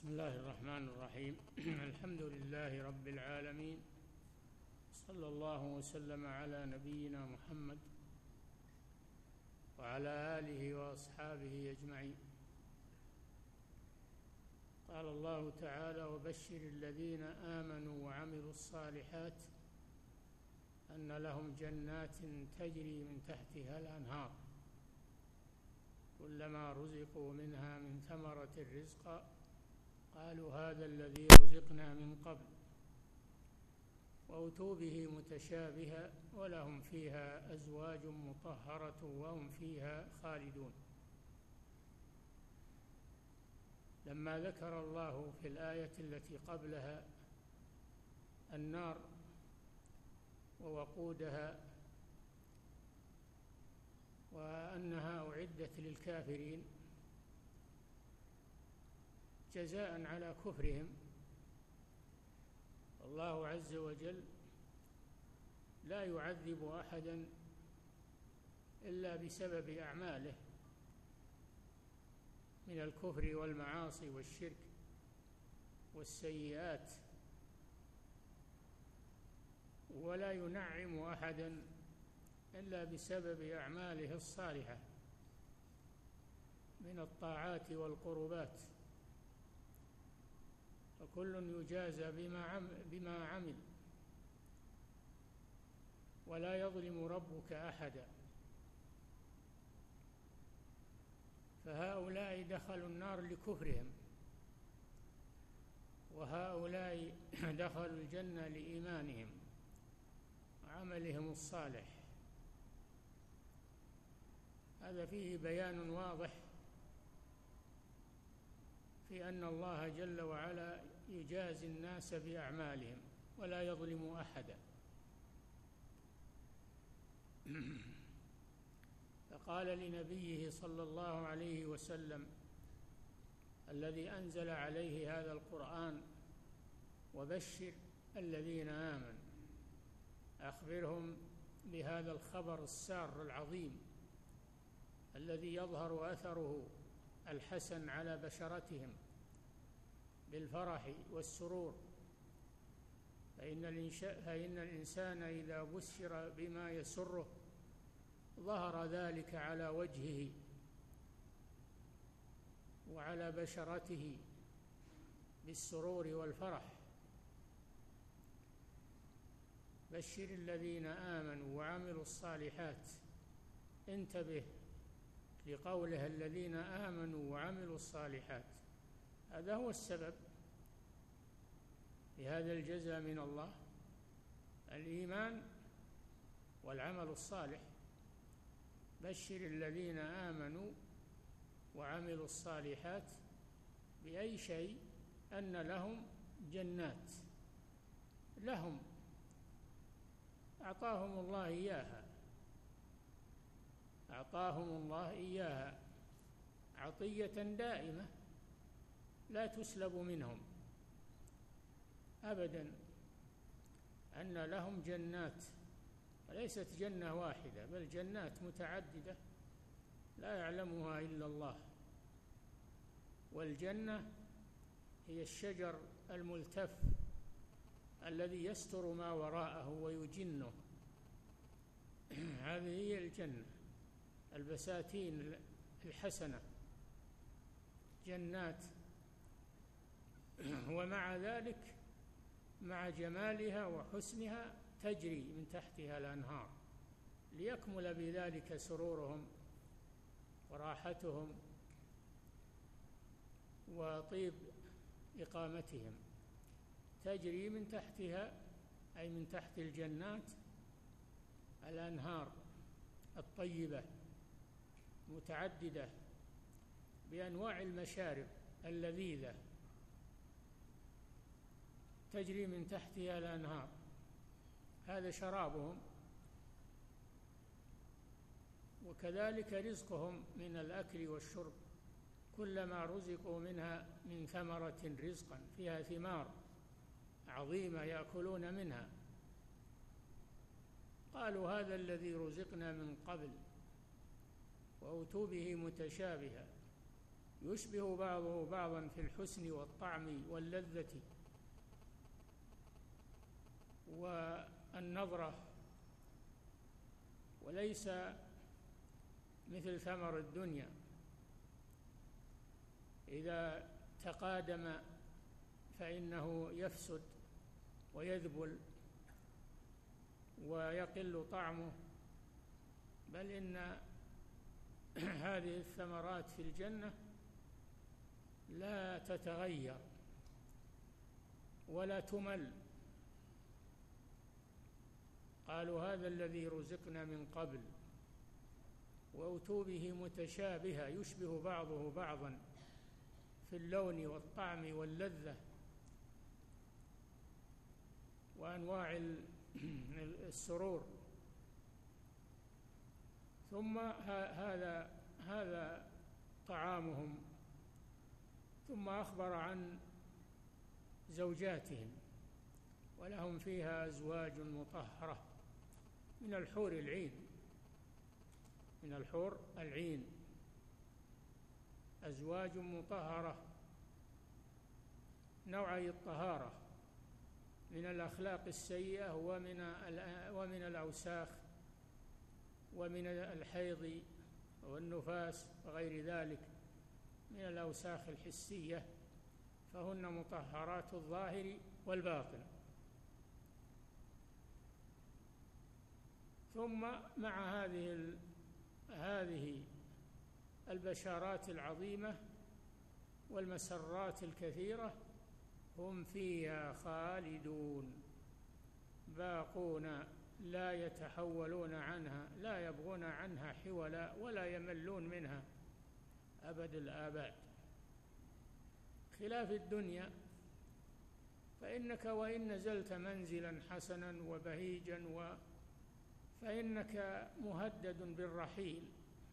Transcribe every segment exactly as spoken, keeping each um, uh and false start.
بسم الله الرحمن الرحيم. الحمد لله رب العالمين، صلى الله وسلم على نبينا محمد وعلى آله وأصحابه أجمعين. قال الله تعالى: وبشر الذين آمنوا وعملوا الصالحات أن لهم جنات تجري من تحتها الأنهار كلما رزقوا منها من ثمرة رزقا قالوا هذا الذي رزقنا من قبل وأتوا به متشابها ولهم فيها أزواج مطهرة وهم فيها خالدون. لما ذكر الله في الآية التي قبلها النار ووقودها وأنها أعدت للكافرين جزاء على كفرهم، الله عز وجل لا يعذب أحدا إلا بسبب أعماله من الكفر والمعاصي والشرك والسيئات، ولا ينعم أحدا إلا بسبب أعماله الصالحة من الطاعات والقربات، فكل يجازى بما عمل ولا يظلم ربك أحدا. فهؤلاء دخلوا النار لكفرهم، وهؤلاء دخلوا الجنة لإيمانهم وعملهم الصالح. هذا فيه بيان واضح في أن الله جل وعلا يجازي الناس بأعمالهم ولا يظلم أحدا. فقال لنبيه صلى الله عليه وسلم الذي أنزل عليه هذا القرآن: وبشر الذين آمنوا، أخبرهم بهذا الخبر السار العظيم الذي يظهر أثره الحسن على بشرتهم بالفرح والسرور، فإن, فإن الإنسان إذا بشر بما يسره ظهر ذلك على وجهه وعلى بشرته بالسرور والفرح. بشر الذين آمنوا وعملوا الصالحات، انتبه لقولها الذين آمنوا وعملوا الصالحات، هذا هو السبب لهذا الجزاء من الله، الإيمان والعمل الصالح. بشر الذين آمنوا وعملوا الصالحات بأي شيء؟ أن لهم جنات، لهم أعطاهم الله إياها، أعطاهم الله إياها عطية دائمة لا تسلب منهم أبدا، أن لهم جنات، وليست جنة واحدة بل جنات متعددة لا يعلمها إلا الله. والجنة هي الشجر الملتف الذي يستر ما وراءه ويجنه، هذه هي الجنة، البساتين الحسنة جنات. ومع ذلك مع جمالها وحسنها تجري من تحتها الأنهار ليكمل بذلك سرورهم وراحتهم وطيب إقامتهم. تجري من تحتها أي من تحت الجنات الأنهار الطيبة متعددة بأنواع المشارب اللذيذة، تجري من تحتها الأنهار، هذا شرابهم. وكذلك رزقهم من الأكل والشرب، كلما رزقوا منها من ثمرة رزقا، فيها ثمار عظيمة يأكلون منها، قالوا هذا الذي رزقنا من قبل وأتوا به متشابها يشبه بعضه بعضا في الحسن والطعم واللذة والنظرة، وليس مثل ثمر الدنيا إذا تقادم فإنه يفسد ويذبل ويقل طعمه، بل إن هذه الثمرات في الجنة لا تتغير ولا تمل. قالوا هذا الذي رزقنا من قبل، وأتوا به متشابها يشبه بعضه بعضا في اللون والطعم واللذة وأنواع السرور. ثم هذا هذا طعامهم. ثم أخبر عن زوجاتهم: ولهم فيها أزواج مطهرة من الحور العين، من الحور العين أزواج مطهرة، نوعي الطهارة من الأخلاق السيئة ومن ومن الأوساخ ومن الحيض والنفاس وغير ذلك من الأوساخ الحسية، فهن مطهرات الظاهر والباطن. ثم مع هذه هذه البشارات العظيمة والمسرات الكثيرة هم فيها خالدون باقون لا يتحولون عنها، لا يبغون عنها حولا ولا يملون منها أبد الآباد. خلاف الدنيا، فإنك وإن نزلت منزلا حسنا وبهيجا و فإنك مهدد بالرحيل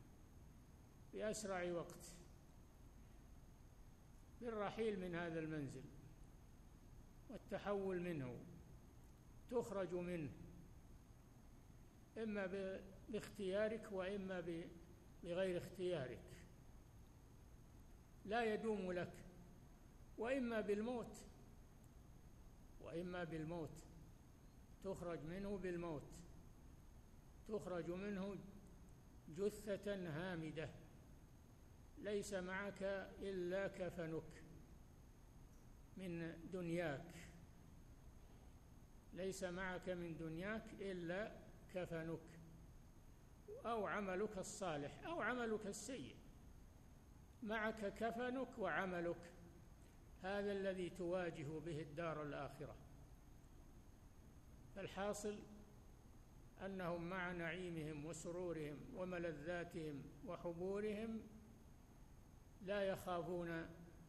بأسرع وقت، بالرحيل من هذا المنزل والتحول منه، تخرج منه إما باختيارك وإما بغير اختيارك، لا يدوم لك، وإما بالموت وإما بالموت تخرج منه بالموت، تخرج منه جثة هامدة ليس معك إلا كفنك من دنياك، ليس معك من دنياك إلا كفنك أو عملك الصالح أو عملك السيء، معك كفنك وعملك، هذا الذي تواجه به الدار الآخرة. فالحاصل أنهم مع نعيمهم وسرورهم وملذاتهم وحبورهم لا يخافون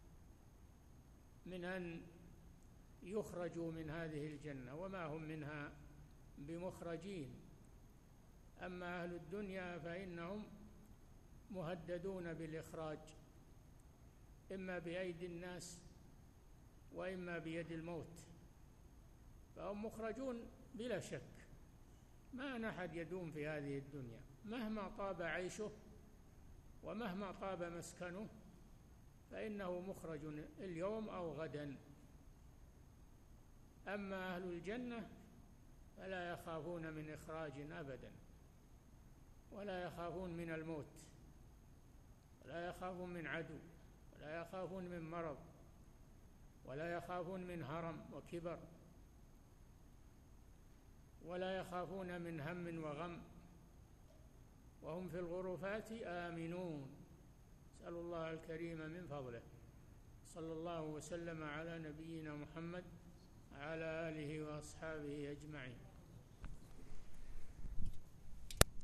من أن يخرجوا من هذه الجنة، وما هم منها بمخرجين. أما أهل الدنيا فإنهم مهددون بالإخراج، إما بأيدي الناس وإما بيد الموت، فهم مخرجون بلا شك. ما أحد يدوم في هذه الدنيا مهما طاب عيشه ومهما طاب مسكنه، فإنه مخرج اليوم أو غدا. أما أهل الجنة فلا يخافون من إخراج أبدا، ولا يخافون من الموت، ولا يخافون من عدو، ولا يخافون من مرض، ولا يخافون من هرم وكبر، ولا يخافون من هم وغم، وهم في الغرفات آمنون. نسأل الله الكريم من فضله. صلى الله وسلم على نبينا محمد وعلى آله وأصحابه أجمعين.